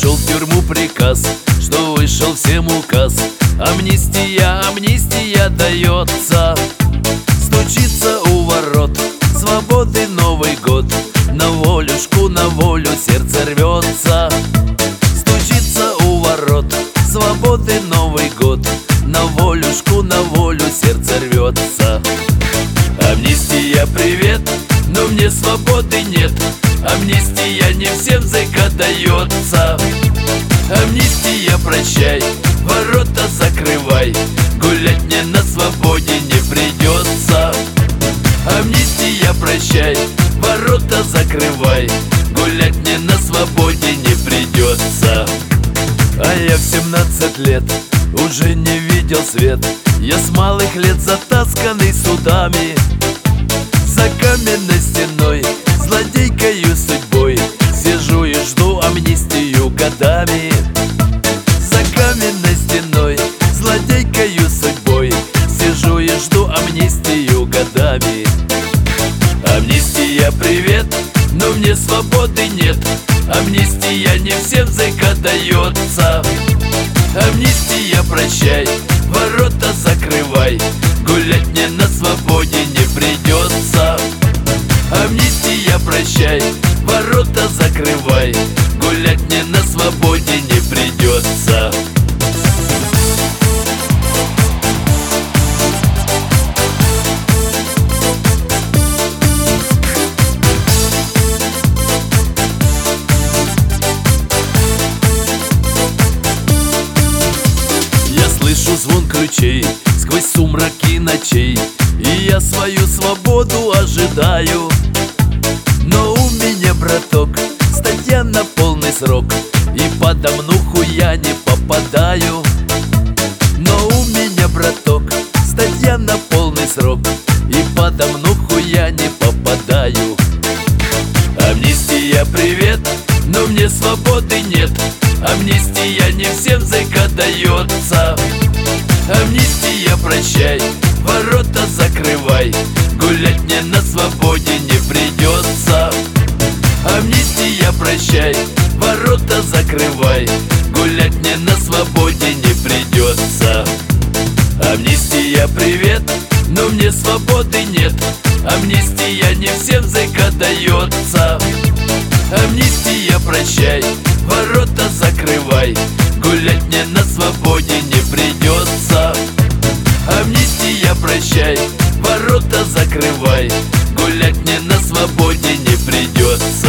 пришел в тюрьму приказ, что вышел всем указ. Амнистия, амнистия дается. Стучится у ворот свободы Новый год. На волюшку, на волю сердце рвется. Стучится у ворот свободы Новый год. На волюшку, на волю сердце рвется. Амнистия, привет, но мне свободы нет. Амнистия не всем зэка дается. Амнистия, прощай, ворота закрывай. Гулять мне на свободе не придется. Амнистия, прощай, ворота закрывай. Гулять мне на свободе не придется. А я в 17 лет уже не видел свет. Я с малых лет затасканный судами. За каменной стеной, злодейкою судьбой, сижу и жду амнистию годами. За каменной стеной, злодейкою судьбой, сижу и жду амнистию годами. Амнистия, привет, но мне свободы нет. Амнистия не всем зэка дается. Амнистия, прощай, ворота закрывай. Гулять мне на свободе не придется. Амнистия, прощай, ворота закрывай. Гулять мне на свободе не придется. Слышу звон ключей сквозь сумраки ночей, и я свою свободу ожидаю. Но у меня, браток, статья на полный срок, и под амнуху я не попадаю. Но у меня, браток, статья на полный срок, и под амнуху я не попадаю. Амнистия, привет, но мне свободы нет. Амнистия не всем зэка дается. Амнистия, прощай, ворота закрывай. Гулять мне на свободе не придется. Амнистия, прощай, ворота закрывай. Гулять мне на свободе не придется. Амнистия, привет, но мне свободы нет. Амнистия не всем зэка дается. Амнистия, прощай, ворота закрывай. Гулять мне на свободе не придется. Амнистия, прощай, ворота закрывай. Гулять мне на свободе не придется.